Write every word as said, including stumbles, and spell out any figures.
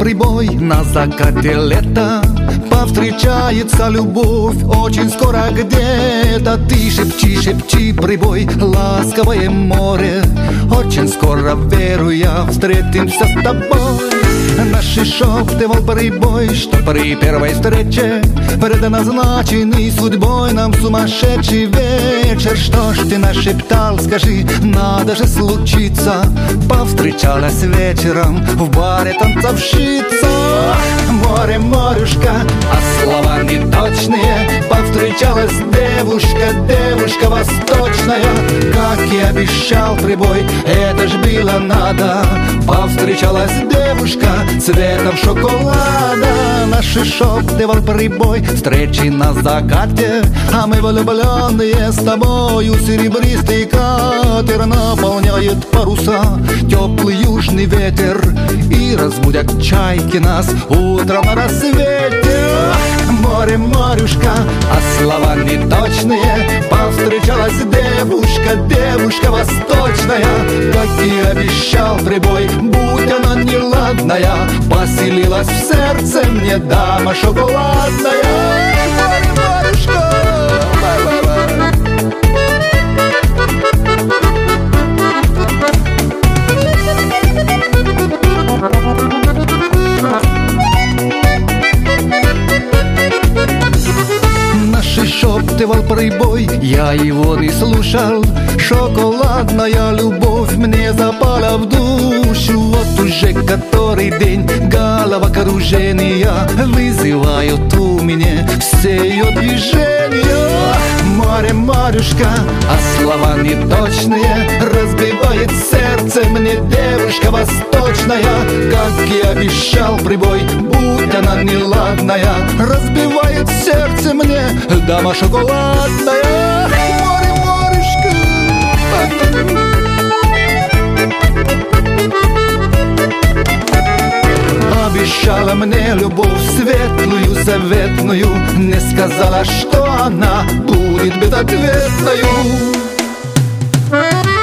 прибой на закате лета. Повстречается любовь очень скоро где-то. Ты шепчи, шепчи, прибой, ласковое море. Очень скоро, верю я, встретимся с тобой. Наши шепты, вол, прибой, что при первой встрече предназначенный судьбой нам сумасшедший вечер. Что ж ты нашептал, скажи, надо же случиться. Повстречалась вечером в баре танцовщица. Море, морюшка, а слова неточные. Повстречалась девушка, девушка восточная. Как и обещал прибой, это ж было надо. Повстречалась девушка цветом шоколада. Наши шепты, вол, прибой, встречи на закате. А мы влюбленные с тобою, серебристый катер наполняет паруса теплый южный ветер. И разбудят чайки нас утром на рассвете. Море, морюшка, а слова неточные. Повстречалась девушка, девушка восточная. Как и обещал прибой, будь она неладная, поселилась в сердце мне дама шоколадная. Море, морюшка, наши шепты, вол, прибой, я его не слушал. Шоколадная любовь мне запала в душу. Вот уже который день головокружения вызывают у меня все ее движения. Море, морюшка, а слова неточные. Разбивает сердце мне девушка восточная. Как и обещал прибой, будь она неладная. Разбивает сердце мне дама шоколадная. Море, морюшка, обещала мне любовь светлую, заветную. Не сказала, что она будет безответною.